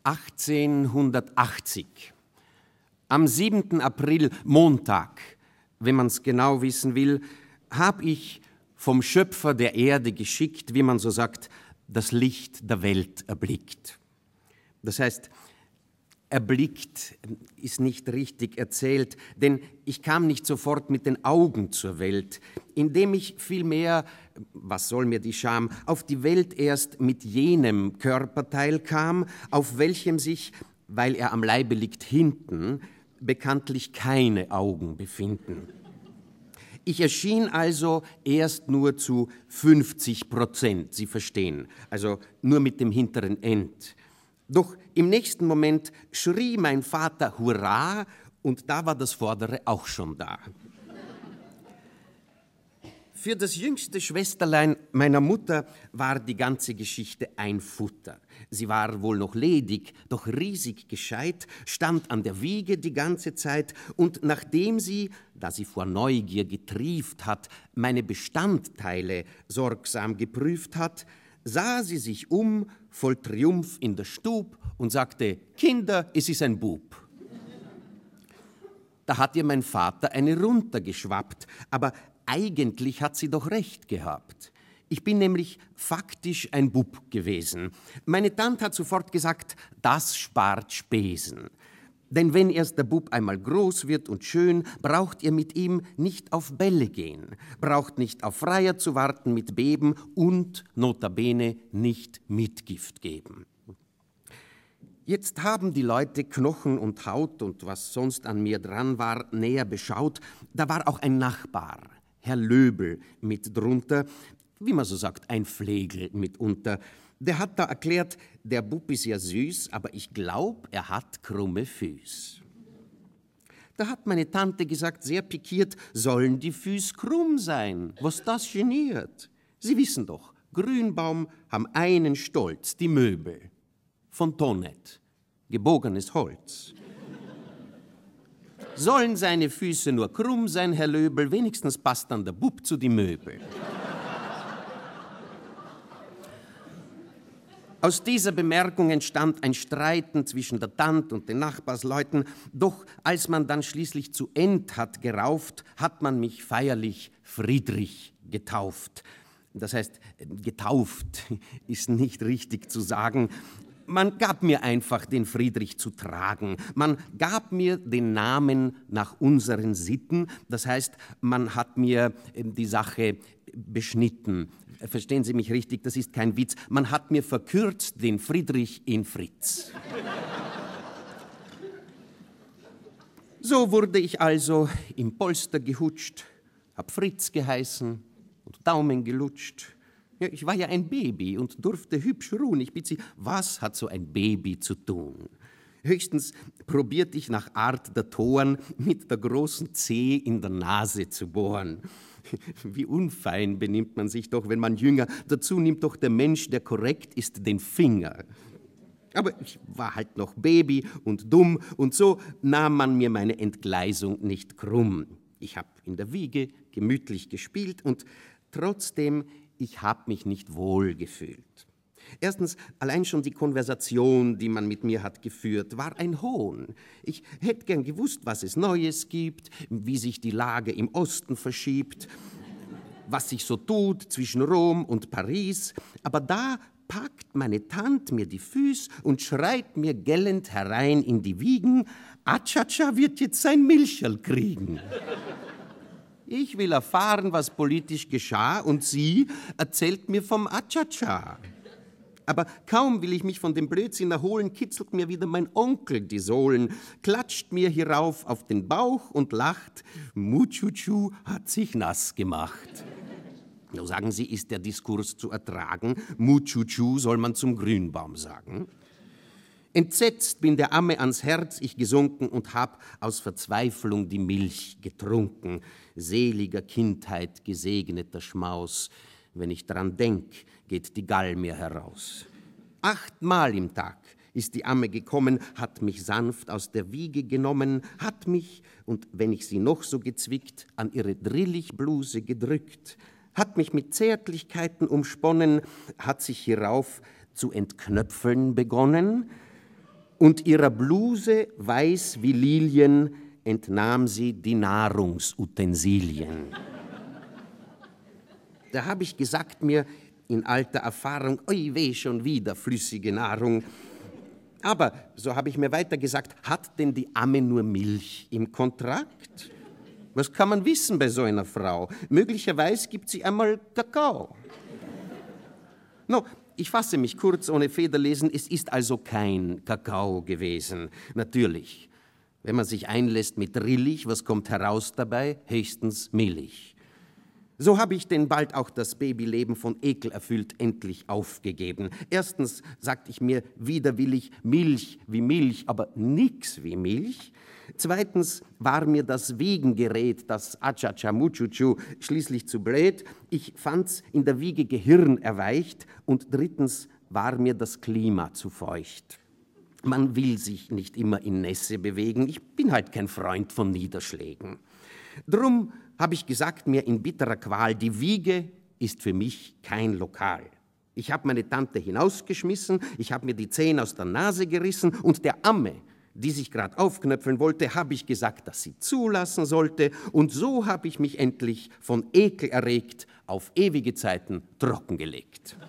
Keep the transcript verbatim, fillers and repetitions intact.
achtzehnhundertachtzig. Am siebten April, Montag, wenn man es genau wissen will, habe ich vom Schöpfer der Erde geschickt, wie man so sagt, das Licht der Welt erblickt. Das heißt, erblickt ist nicht richtig erzählt, denn ich kam nicht sofort mit den Augen zur Welt, indem ich vielmehr, was soll mir die Scham, auf die Welt erst mit jenem Körperteil kam, auf welchem sich, weil er am Leibe liegt hinten, bekanntlich keine Augen befinden. Ich erschien also erst nur zu fünfzig Prozent, Sie verstehen, also nur mit dem hinteren End. Doch im nächsten Moment schrie mein Vater Hurra und da war das Vordere auch schon da. Für das jüngste Schwesterlein meiner Mutter war die ganze Geschichte ein Futter. Sie war wohl noch ledig, doch riesig gescheit, stand an der Wiege die ganze Zeit und nachdem sie, da sie vor Neugier getrieft hat, meine Bestandteile sorgsam geprüft hat, sah sie sich um, voll Triumph in der Stub und sagte, Kinder, es ist ein Bub. Da hat ihr mein Vater eine runtergeschwappt, aber eigentlich hat sie doch recht gehabt. Ich bin nämlich faktisch ein Bub gewesen. Meine Tante hat sofort gesagt, das spart Spesen. Denn wenn erst der Bub einmal groß wird und schön, braucht ihr mit ihm nicht auf Bälle gehen, braucht nicht auf Freier zu warten mit Beben und, notabene, nicht Mitgift geben. Jetzt haben die Leute Knochen und Haut und was sonst an mir dran war, näher beschaut. Da war auch ein Nachbar, Herr Löbel, mit drunter, wie man so sagt, ein Flegel mitunter. Der hat da erklärt, der Bub ist ja süß, aber ich glaub, er hat krumme Füß. Da hat meine Tante gesagt, sehr pikiert, sollen die Füß krumm sein? Was das geniert? Sie wissen doch, Grünbaum haben einen Stolz, die Möbel. Von Tonnet, gebogenes Holz. Sollen seine Füße nur krumm sein, Herr Löbel, wenigstens passt dann der Bub zu die Möbel. Aus dieser Bemerkung entstand ein Streiten zwischen der Tante und den Nachbarsleuten, doch als man dann schließlich zu End hat gerauft, hat man mich feierlich Friedrich getauft. Das heißt, getauft ist nicht richtig zu sagen. Man gab mir einfach den Friedrich zu tragen. Man gab mir den Namen nach unseren Sitten. Das heißt, man hat mir die Sache beschnitten. Verstehen Sie mich richtig, das ist kein Witz. Man hat mir verkürzt den Friedrich in Fritz. So wurde ich also im Polster gehutscht, hab Fritz geheißen und Daumen gelutscht. Ja, ich war ja ein Baby und durfte hübsch ruhen. Ich bitte Sie, was hat so ein Baby zu tun? Höchstens probierte ich nach Art der Toren mit der großen Zehe in der Nase zu bohren. Wie unfein benimmt man sich doch, wenn man jünger, dazu nimmt doch der Mensch, der korrekt ist, den Finger. Aber ich war halt noch Baby und dumm und so nahm man mir meine Entgleisung nicht krumm. Ich habe in der Wiege gemütlich gespielt und trotzdem, ich habe mich nicht wohl gefühlt. Erstens, allein schon die Konversation, die man mit mir hat geführt, war ein Hohn. Ich hätte gern gewusst, was es Neues gibt, wie sich die Lage im Osten verschiebt, was sich so tut zwischen Rom und Paris. Aber da packt meine Tante mir die Füße und schreit mir gellend herein in die Wiegen, Atschatscha wird jetzt sein Milcherl kriegen. Ich will erfahren, was politisch geschah, und sie erzählt mir vom Atschatscha. Aber kaum will ich mich von dem Blödsinn erholen, kitzelt mir wieder mein Onkel die Sohlen, klatscht mir hierauf auf den Bauch und lacht, Mutschutschu hat sich nass gemacht. So sagen Sie, ist der Diskurs zu ertragen? Mutschutschu soll man zum Grünbaum sagen. Entsetzt bin der Amme ans Herz ich gesunken und hab aus Verzweiflung die Milch getrunken. Seliger Kindheit gesegneter Schmaus, wenn ich dran denk, geht die Gall mir heraus. Achtmal im Tag ist die Amme gekommen, hat mich sanft aus der Wiege genommen, hat mich, und wenn ich sie noch so gezwickt, an ihre Drillichbluse gedrückt, hat mich mit Zärtlichkeiten umsponnen, hat sich hierauf zu entknöpfeln begonnen, und ihrer Bluse, weiß wie Lilien, entnahm sie die Nahrungsutensilien. Da habe ich gesagt mir in alter Erfahrung, oi weh, schon wieder flüssige Nahrung. Aber, so habe ich mir weiter gesagt, hat denn die Amme nur Milch im Kontrakt? Was kann man wissen bei so einer Frau? Möglicherweise gibt sie einmal Kakao. No, ich fasse mich kurz, ohne Federlesen, es ist also kein Kakao gewesen, natürlich. Wenn man sich einlässt mit Rillig, was kommt heraus dabei? Höchstens Milch. So habe ich denn bald auch das Babyleben von Ekel erfüllt endlich aufgegeben. Erstens sagte ich mir widerwillig Milch wie Milch, aber nix wie Milch. Zweitens war mir das Wiegengerät, das Achachamuchuchu, schließlich zu blöd. Ich fand's in der Wiege Gehirn erweicht. Und drittens war mir das Klima zu feucht. Man will sich nicht immer in Nässe bewegen. Ich bin halt kein Freund von Niederschlägen. Drum habe ich gesagt mir in bitterer Qual, die Wiege ist für mich kein Lokal. Ich habe meine Tante hinausgeschmissen, ich habe mir die Zähne aus der Nase gerissen und der Amme, die sich gerade aufknöpfeln wollte, habe ich gesagt, dass sie zulassen sollte. Und so habe ich mich endlich von Ekel erregt auf ewige Zeiten trockengelegt.